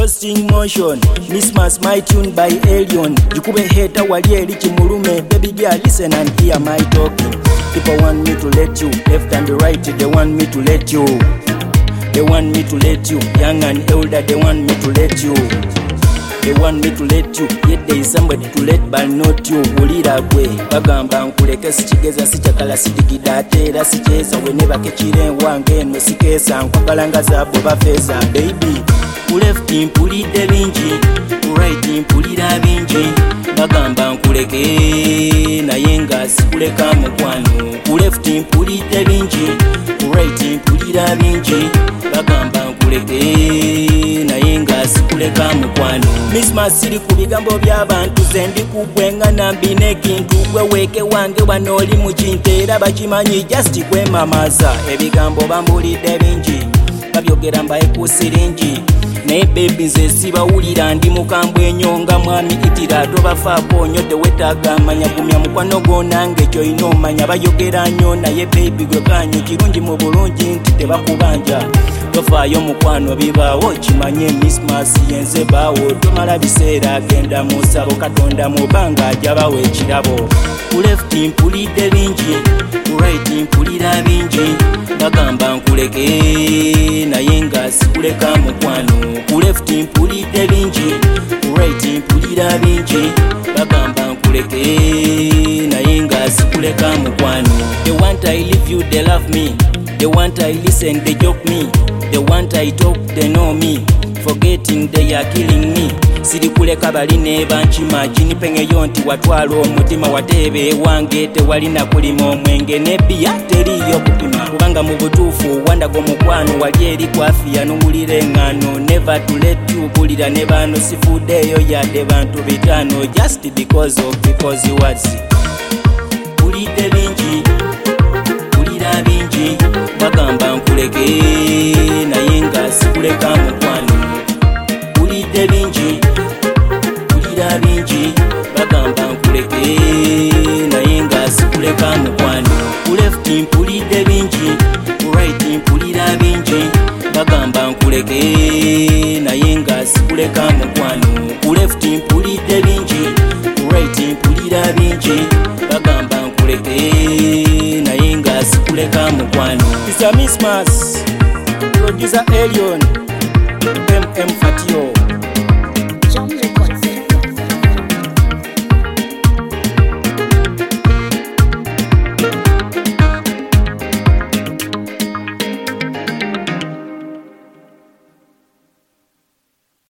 Toasting motion, Mismas my tune by Alien. Jikube hater wali eri kimulume. Baby girl listen and hear my talking. People want me to let you, left and right they want me to let you. They want me to let you, young and older they want me to let you. They want me to let you, yet there is somebody to let but not you. Ulira gwe, bagamba nkuleke sichigeza sichakala sidigida atera sicheza weneba kechire wange no sikesa nkwagala zabo bafeza. Baby, ulefti mpulide bingi, uraiti mpulira bingi, bagamba nkuleke naye nga sikuleka mukwano. Ulefti mpulide bingi, uraiti mpulira bingi, bagamba nkuleke naye nga sikuleka mukwano. Mismas siri ku bigambo by'abantu ze ndi kugwenga nambina ekintu gwe weke wange wano oli mu kintu era bakimanyi just kwemamaza. Ebigambo bambulidde bingi babyogera mbaye ku siringi naye bebi nze sibawulira ndi mukambwe enyonga mwami itira tobafaako nyo tewetaaga manya gumya mukwano gwo nange ky'olina omanya bayogera nnyo naye bebi gwe kanyo kirungi mu bulungi nti tebakubanja. Tofaayo mukwano bibaawo kimanye Mismas yenze baawo tomala biseera agenda mu nsabo Katonda mubanga ajabawo ekirabo. Kulefti mpulidde bingi, kuraiti mpulira bingi, bagamba nkuleke naye nga sikuleka mukwano. Kulefti mpulidde bingi, kuraiti mpulira bingi, bagamba nkuleke naye nga sikuleka mukwano. They want I leave you, they love me. They want I listen, they joke me. They want I talk, they know me. Forgetting they are killing me. Siri kuleka bali ne banchima jini pengeyo nti watwalo omutima watebe wange tewalina kulima omwenge nebbiya teriyo kupima kubanga mu butuufu wandago mukwano wali eri kwafiya n'owulira eŋŋano. Never to let you bulira ne bano sifuddeeyo yadde bantu bitano just because you was. Bulidde bingi, bulira bingi, bagamba nkuleke naye nga sikuleka mukwano. Bulidde bingi, bulira bingi, bagamba nkuleke naye nga sikuleka mukwano. Kulefti mpulidde bingi, kuraiti mpulira bingi, bagamba nkuleke naye nga sikuleka mukwano. Kulefti mpulidde bingi, kuraiti mpulira bingi, bagamba nkuleke naye nga sikuleka mukwano. It's a Mismas, producer Alien, MM Fatio.